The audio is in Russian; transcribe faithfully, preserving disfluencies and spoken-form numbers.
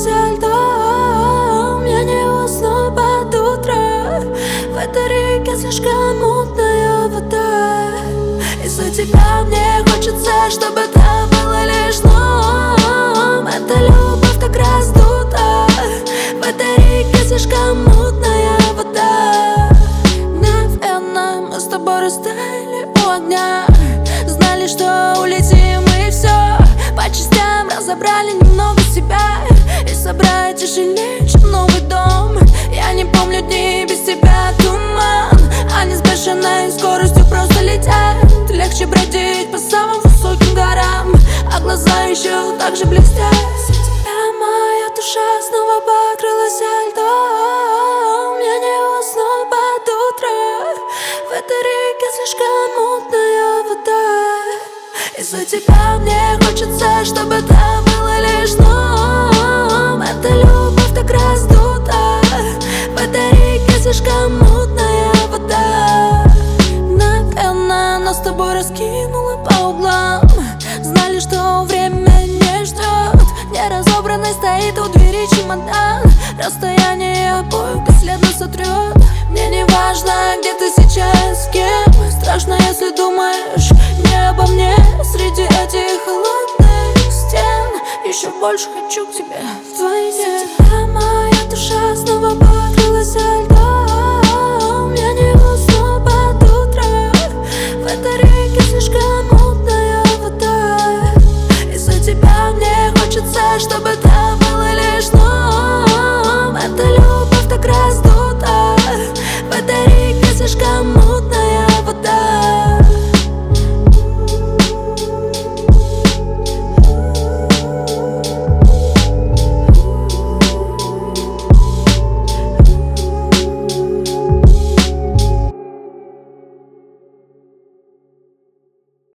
покрылась льдом. Я не усну под утро. В этой реке слишком мутная вода. Из-за тебя мне хочется, чтобы это было лишь сном. Эта любовь так раздута. В этой реке слишком мутная вода. Наверно, мы с тобой растаяли у огня. Знали, что улетим и все. По частям разобрали немного себя. И собрать тяжелее, чем новый дом. Я не помню дни без тебя, туман. Они с бешеной скоростью просто летят. Легче бродить по самым высоким горам, а глаза еще так же блестят. Из-за тебя моя душа снова покрылась льдом. Я не усну под утро. В этой реке слишком мутная вода. Из-за тебя мне хочется, чтобы это было лишь сном. Эта любовь так раздута. В этой реке слишком мутная вода. Наверно, нас с тобой раскинуло по углам. Знали, что время не ждет. Неразобранный стоит у двери чемодан. Расстояние обоих бесследно сотрет. Мне не важно, где ты сейчас, с кем. Страшно, если думаешь не обо мне. Среди этих холодных стен еще больше хочу к тебе вдвойне. Тебя моя душа снова покрылась льдом. Я не усну под утро. В этой реке слишком мутная вода. Из-за тебя мне хочется, чтобы это было лишь сном. Эта любовь так раздута. В этой реке слишком мутная.